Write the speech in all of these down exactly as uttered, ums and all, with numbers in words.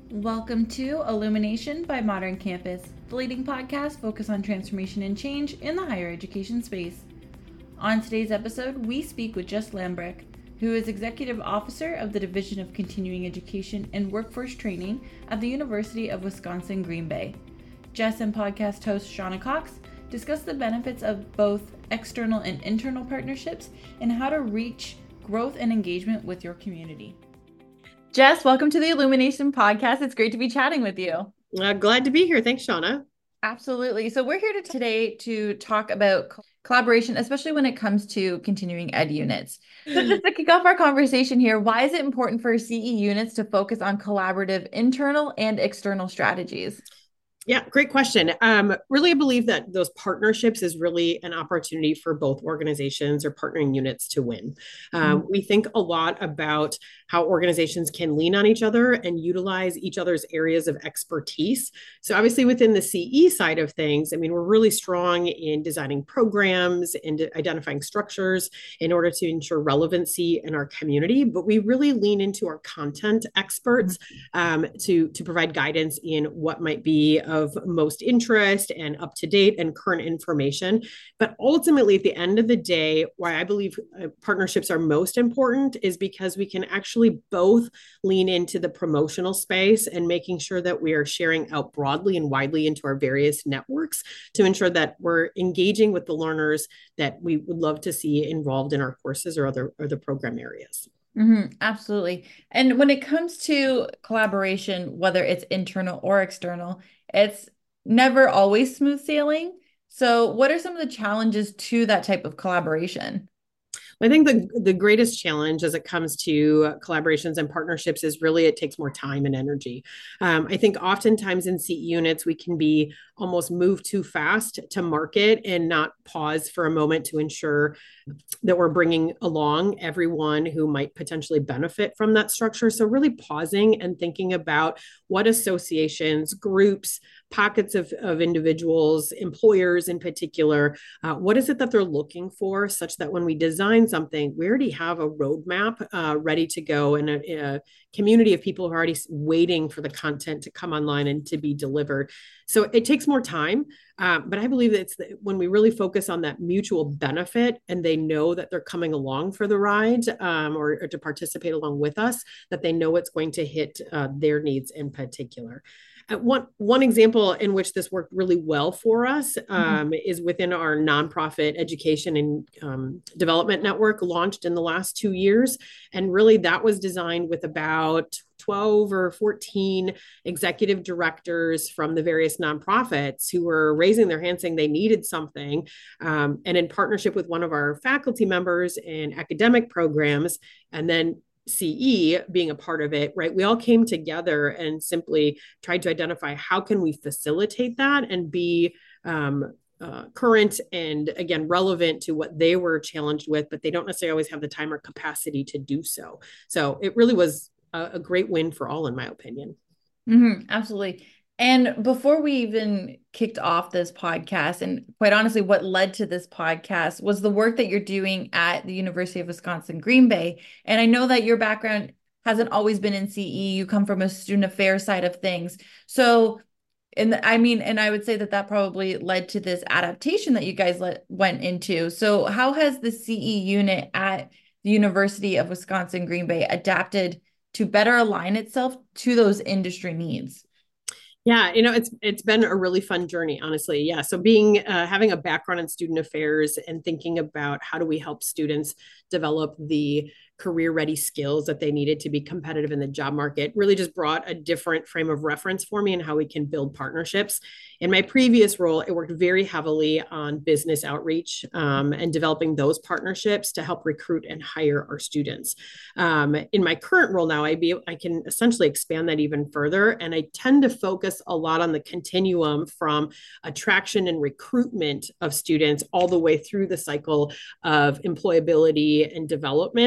Welcome to Illumination by Modern Campus, the leading podcast focused on transformation and change in the higher education space. On today's episode, we speak with Jess Lambrick, who is Executive Officer of the Division of Continuing Education and Workforce Training at the University of Wisconsin-Green Bay. Jess and podcast host Shauna Cox discuss the benefits of both external and internal partnerships and how to reach growth and engagement with your community. Jess, welcome to the Illumination podcast. It's great to be chatting with you. Uh, glad to be here. Thanks, Shauna. Absolutely. So we're here to today to talk about co- collaboration, especially when it comes to continuing ed units. So just to kick off our conversation here, why is it important for C E units to focus on collaborative internal and external strategies? Yeah, great question. Um, really, I believe that those partnerships is really an opportunity for both organizations or partnering units to win. Um, mm-hmm. We think a lot about how organizations can lean on each other and utilize each other's areas of expertise. So obviously within the C E side of things, I mean, we're really strong in designing programs and identifying structures in order to ensure relevancy in our community, but we really lean into our content experts um, to, to provide guidance in what might be of most interest and up to date and current information. But ultimately, at the end of the day, why I believe uh, partnerships are most important is because we can actually both lean into the promotional space and making sure that we are sharing out broadly and widely into our various networks to ensure that we're engaging with the learners that we would love to see involved in our courses or other, or the program areas. Mm-hmm, absolutely. And when it comes to collaboration, whether it's internal or external, it's never always smooth sailing. So what are some of the challenges to that type of collaboration? I think the, the greatest challenge as it comes to collaborations and partnerships is really it takes more time and energy. Um, I think oftentimes in C E units, we can be almost move too fast to market and not pause for a moment to ensure that we're bringing along everyone who might potentially benefit from that structure. So really pausing and thinking about what associations, groups, pockets of, of individuals, employers in particular, uh, what is it that they're looking for such that when we design something, we already have a roadmap uh, ready to go and a, a community of people who are already waiting for the content to come online and to be delivered. So it takes more time, uh, but I believe that it's the, when we really focus on that mutual benefit and they know that they're coming along for the ride um, or, or to participate along with us, that they know it's going to hit uh, their needs in particular. Uh, one one example in which this worked really well for us um, mm-hmm. is within our nonprofit education and um, development network launched in the last two years. And really that was designed with about twelve or fourteen executive directors from the various nonprofits who were raising their hands saying they needed something. Um, and in partnership with one of our faculty members in academic programs, and then C E being a part of it, right? We all came together and simply tried to identify how can we facilitate that and be um, uh, current and again, relevant to what they were challenged with, but they don't necessarily always have the time or capacity to do so. So it really was a, a great win for all, in my opinion. Mm-hmm, absolutely. And before we even kicked off this podcast, and quite honestly, what led to this podcast was the work that you're doing at the University of Wisconsin-Green Bay. And I know that your background hasn't always been in C E. You come from a student affairs side of things. So, and I mean, and I would say that that probably led to this adaptation that you guys let, went into. So how has the C E unit at the University of Wisconsin-Green Bay adapted to better align itself to those industry needs? Yeah, you know, it's it's been a really fun journey, honestly. Yeah, so being uh, having a background in student affairs and thinking about how do we help students develop the career ready skills that they needed to be competitive in the job market really just brought a different frame of reference for me and how we can build partnerships. In my previous role, I worked very heavily on business outreach um, and developing those partnerships to help recruit and hire our students. Um, in my current role now, I be I can essentially expand that even further, and I tend to focus a lot on the continuum from attraction and recruitment of students all the way through the cycle of employability and development, and then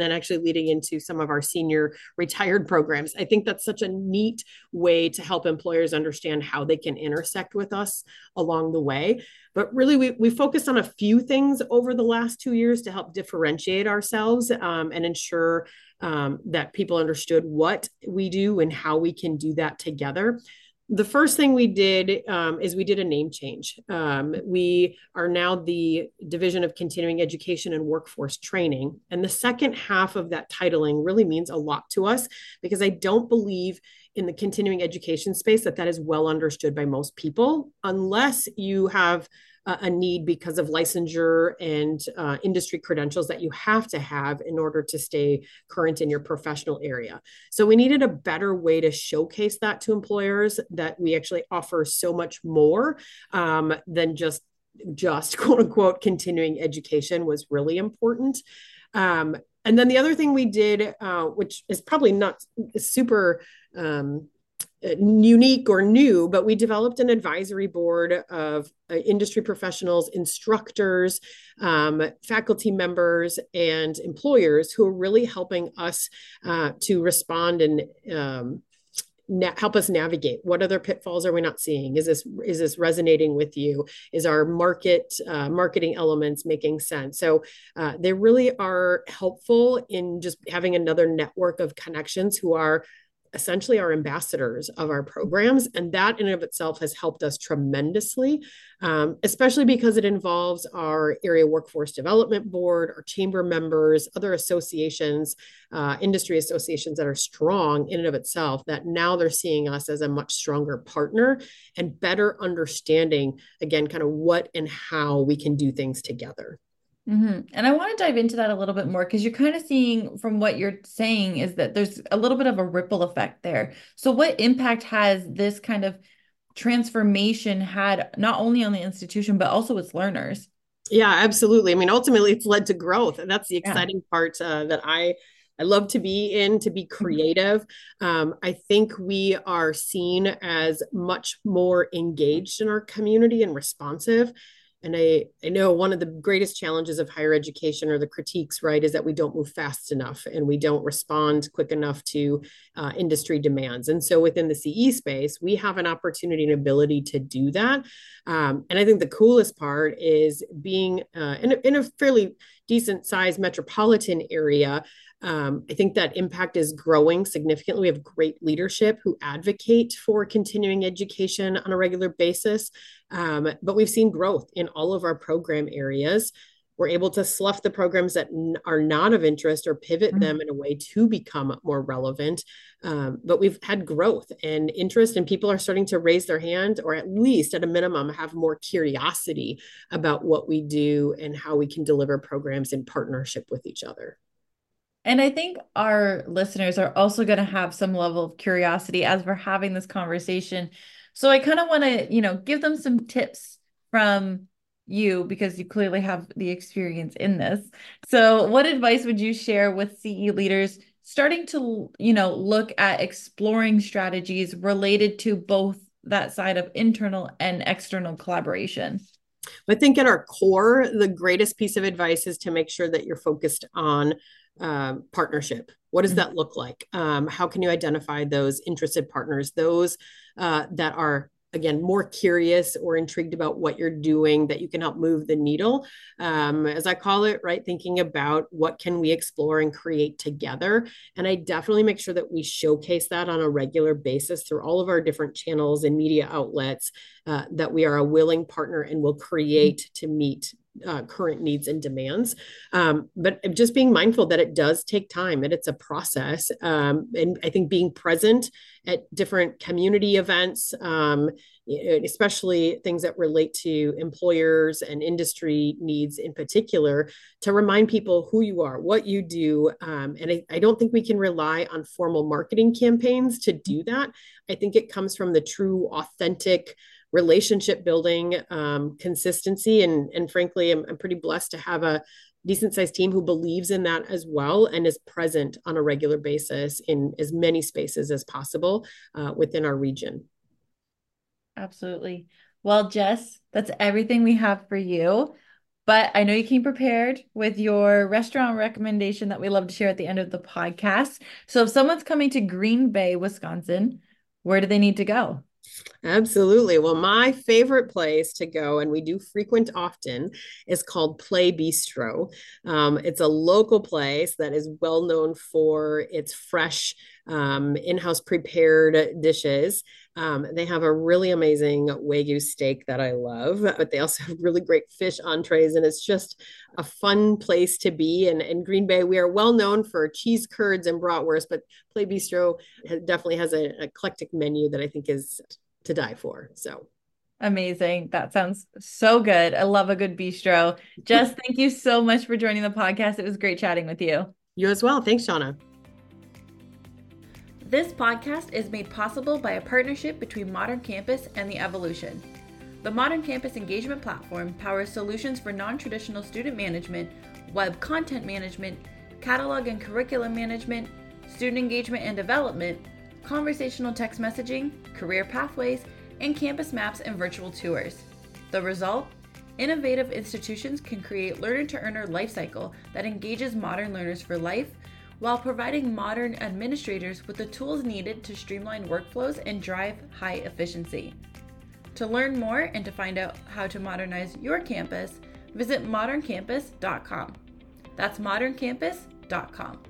and actually leading into some of our senior retired programs. I think that's such a neat way to help employers understand how they can intersect with us along the way. But really, we, we focused on a few things over the last two years to help differentiate ourselves um, and ensure um, that people understood what we do and how we can do that together. The first thing we did um, is we did a name change. Um, we are now the Division of Continuing Education and Workforce Training. And the second half of that titling really means a lot to us because I don't believe in the continuing education space that that is well understood by most people, unless you have a need because of licensure and uh, industry credentials that you have to have in order to stay current in your professional area. So we needed a better way to showcase that to employers, that we actually offer so much more um, than just just quote unquote continuing education was really important. Um, and then the other thing we did, uh, which is probably not super um, unique or new, but we developed an advisory board of uh, industry professionals, instructors, um, faculty members, and employers who are really helping us uh, to respond and um, na- help us navigate. What other pitfalls are we not seeing? Is this is this resonating with you? Is our market uh, marketing elements making sense? So uh, they really are helpful in just having another network of connections who are essentially our ambassadors of our programs. And that in and of itself has helped us tremendously, um, especially because it involves our area workforce development board, our chamber members, other associations, uh, industry associations that are strong in and of itself, that now they're seeing us as a much stronger partner and better understanding, again, kind of what and how we can do things together. Mm-hmm. And I want to dive into that a little bit more because you're kind of seeing from what you're saying is that there's a little bit of a ripple effect there. So what impact has this kind of transformation had not only on the institution, but also its learners? Yeah, absolutely. I mean, ultimately it's led to growth. And that's the Yeah. exciting part uh, that I I love to be in, to be creative. Um, I think we are seen as much more engaged in our community and responsive. And I, I know one of the greatest challenges of higher education, or the critiques, right, is that we don't move fast enough and we don't respond quick enough to uh, industry demands. And so within the C E space, we have an opportunity and ability to do that. Um, and I think the coolest part is being uh, in, a, in a fairly decent sized metropolitan area. Um, I think that impact is growing significantly. We have great leadership who advocate for continuing education on a regular basis. Um, but we've seen growth in all of our program areas. We're able to slough the programs that n- are not of interest or pivot mm-hmm. them in a way to become more relevant. Um, but we've had growth and interest, and people are starting to raise their hand, or at least at a minimum, have more curiosity about what we do and how we can deliver programs in partnership with each other. And I think our listeners are also going to have some level of curiosity as we're having this conversation. So I kind of want to, you know, give them some tips from you because you clearly have the experience in this. So what advice would you share with C E leaders starting to, you know, look at exploring strategies related to both that side of internal and external collaboration? I think at our core, the greatest piece of advice is to make sure that you're focused on um, partnership. What does that look like? Um, how can you identify those interested partners, those uh, that are, again, more curious or intrigued about what you're doing, that you can help move the needle, um, as I call it, right? Thinking about what can we explore and create together. And I definitely make sure that we showcase that on a regular basis through all of our different channels and media outlets, uh, that we are a willing partner and will create to meet Uh, current needs and demands. Um, but just being mindful that it does take time and it's a process. Um, and I think being present at different community events, um, especially things that relate to employers and industry needs in particular, to remind people who you are, what you do. Um, and I, I don't think we can rely on formal marketing campaigns to do that. I think it comes from the true, authentic relationship building, um, consistency. And, and frankly, I'm, I'm pretty blessed to have a decent sized team who believes in that as well and is present on a regular basis in as many spaces as possible uh, within our region. Absolutely. Well, Jess, that's everything we have for you. But I know you came prepared with your restaurant recommendation that we love to share at the end of the podcast. So if someone's coming to Green Bay, Wisconsin, where do they need to go? Absolutely. Well, my favorite place to go, and we do frequent often, is called Play Bistro. Um, it's a local place that is well known for its fresh, um, in-house prepared dishes. Um, they have a really amazing Wagyu steak that I love, but they also have really great fish entrees, and it's just a fun place to be. And in Green Bay, we are well known for cheese curds and bratwurst, but Play Bistro definitely has an eclectic menu that I think is to die for. So amazing. That sounds so good. I love a good bistro. Jess, thank you so much for joining the podcast. It was great chatting with you. You as well. Thanks, Shauna. This podcast is made possible by a partnership between Modern Campus and The Evolution. The Modern Campus Engagement Platform powers solutions for non-traditional student management, web content management, catalog and curriculum management, student engagement and development, conversational text messaging, career pathways, and campus maps and virtual tours. The result? Innovative institutions can create learner-to-earner lifecycle that engages modern learners for life, while providing modern administrators with the tools needed to streamline workflows and drive high efficiency. To learn more and to find out how to modernize your campus, visit modern campus dot com. That's modern campus dot com.